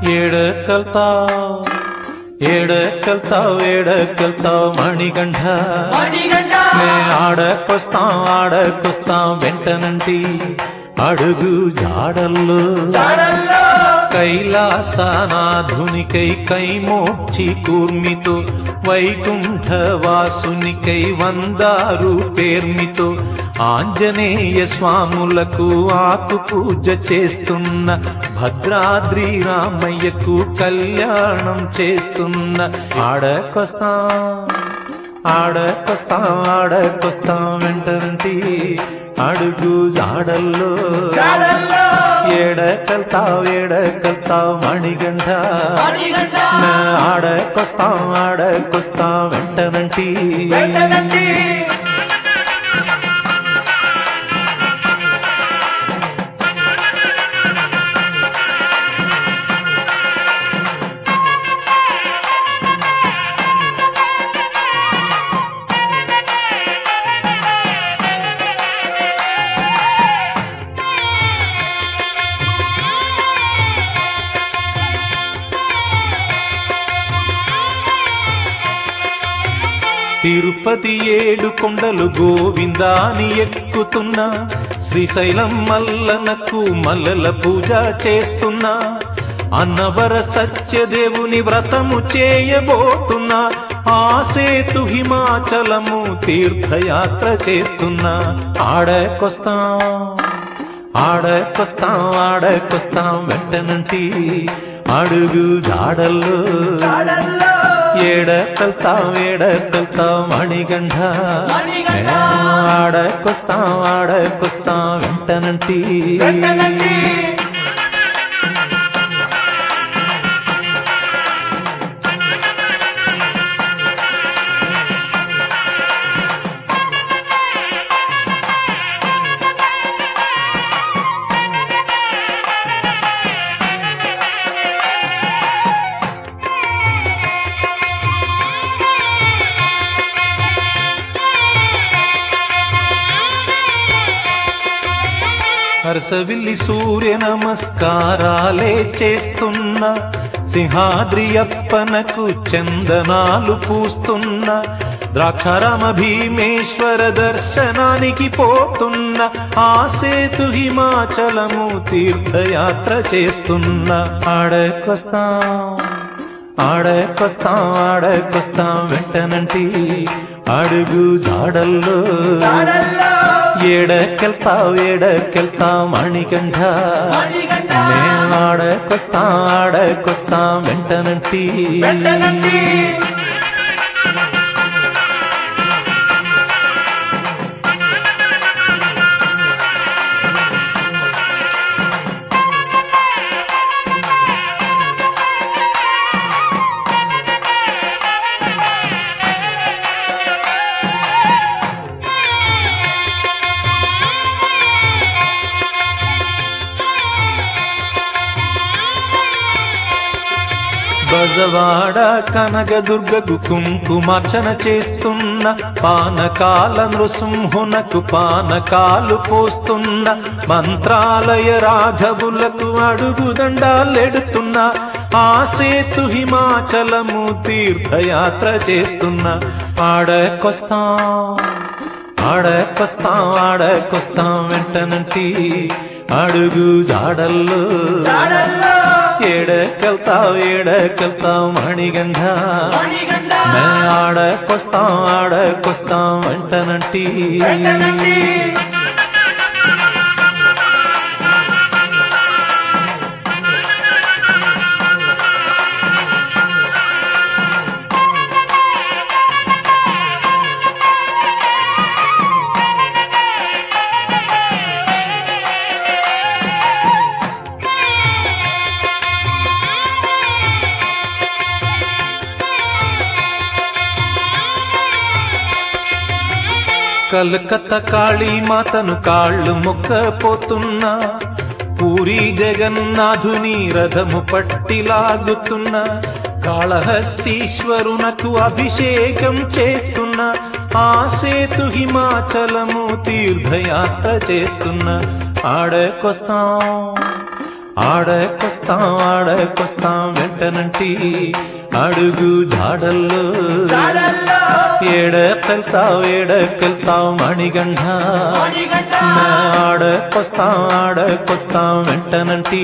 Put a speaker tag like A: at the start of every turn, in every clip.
A: ఏడకెళ్తావు మణికంఠ నే ఆడకొస్తాం వెంటనంటి అడుగు జాడల్లో కైలాసనాధునికై కైమోక్షి కూర్మితో వైకుంఠవాసునికై వందారు పేర్మితో ఆంజనేయ స్వాములకు ఆకు పూజ చేస్తున్న భద్రాద్రి రామయ్యకు కళ్యాణం చేస్తున్న ఆడకొస్తాం వెంటనంటి అడుగు జాడల్లో ఏడకెళ్తావు మణికంఠ ఆడకొస్తాం వెంటనంటి తిరుపతి 7 కొండలు గోవిందాని ఎక్కుతున్నా శ్రీశైలం మల్లనకు మల్లల పూజ చేస్తున్నా అన్నవర సత్యదేవుని వ్రతము చేయబోతున్నా ఆ సేతు హిమాచలము తీర్థయాత్ర చేస్తున్నా ఆడకొస్తాం వెంటనంటి అడుగు జాడల్లో ఏడకెళ్తావు మణికంఠ ఆడకొస్తాం వెంటనంటి హర్షవిల్లి సూర్య నమస్కారాలే చేస్తున్నా సింహాద్రి అప్పనకు చందనాలు పూస్తున్నా ద్రాక్షారామ భీమేశ్వర దర్శనానికి పోతున్న ఆ సేతు హిమాచలము తీర్థయాత్ర చేస్తున్నా ఆడకొస్తాం వెంటనంటి అడుగు జాడల్లో ఏడకెళ్తావు మణికంఠ నేను ఆడకొస్తాం వెంటనంటి బజవాడ కనకదుర్గకు కుంకుమార్చన చేస్తున్న పానకాల నృసింహునకు పానకాలు పోస్తున్న మంత్రాలయ రాఘవులకు అడుగుదండాలెడుతున్న ఆ సేతు హిమాచలము తీర్థయాత్ర చేస్తున్న ఆడకొస్తాం వెంటనంటి అడుగు జాడల్లో ఏడకెళ్తావు మణికంఠ ఆడకొస్తాం వెంటనంటి కలకత్తా కాళీమాతను కాళ్ళు మొక్కపోతున్నా పూరీ జగన్నాథుని రథము పట్టిలాగుతున్నా కాళహస్తీశ్వరునకు అభిషేకం చేస్తున్నా ఆ సేతు హిమాచలము తీర్థయాత్ర చేస్తున్నా ఆడకొస్తాం వెంటనంటి అడుగు జాడల్లో ఏడకెళ్తావు మణిగండ ఆడకొస్తాం వెంటనంటి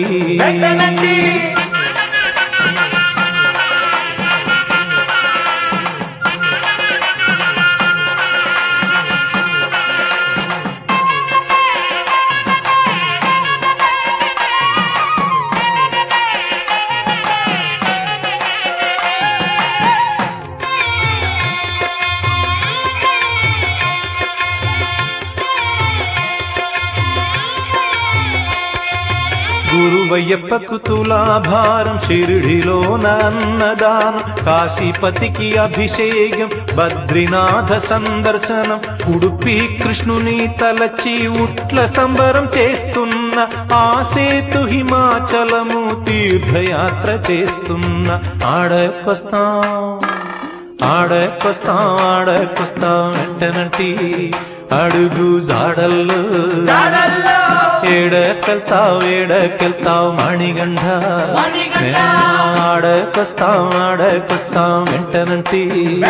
A: గురువయ్యప్పకు తులాభారం షిరిడిలోన అన్నదానం కాశీపతికి అభిషేకం బద్రీనాథ సందర్శనం ఉడుపి కృష్ణుని తలచి ఉట్ల సంబరం చేస్తున్న ఆ సేతు హిమాచలము తీర్థయాత్ర చేస్తున్న ఆడకొస్తాం వెంటనంటి అడుగు జాడల్లో ఏడకెళ్తావు మణిగండ ఆడకొస్తాం వెంటనంటి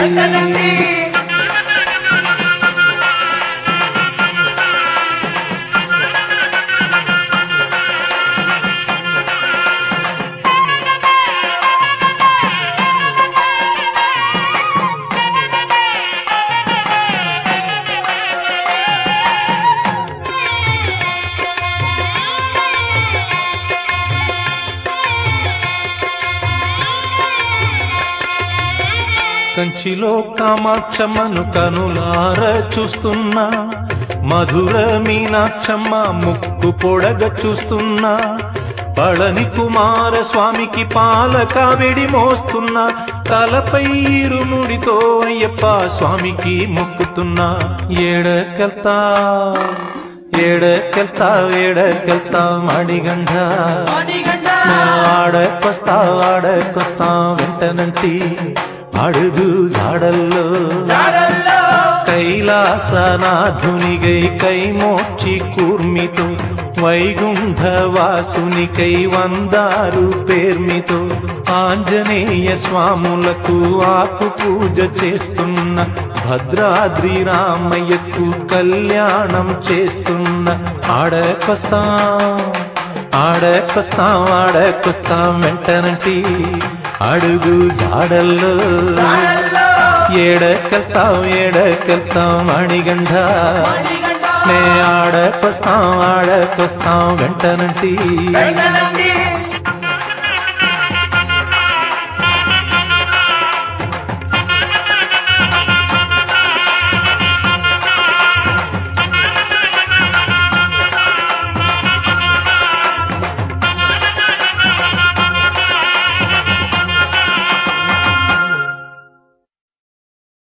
A: కంచిలో కామాక్షమ్మను కనులార చూస్తున్నా మధుర మీనాక్షమ్మ ముక్కు పొడగ చూస్తున్నా పళని కుమార స్వామికి పాల కావిడి మోస్తున్నా తలపై ఇరుముడితో అయ్యప్ప స్వామికి మొక్కుతున్నా ఏడకెళ్తావు మణిగండ ఆడకొస్తాం వెంటనంటి అడుగు జాడల్లో కైలాసనాథునిగై కైమోక్షి కూర్మితో వైగుంఠవాసునికై వందారు పేర్మితో ఆంజనేయ స్వాములకు ఆకు పూజ చేస్తున్న భద్రాద్రి రామయ్యకు కళ్యాణం చేస్తున్న ఆడకొస్తాం వెంటనంటి అడుగు జాడల్లో ఏడకెళ్తావు మణిగండ నే ఆడకొస్తాం వెంటనంటి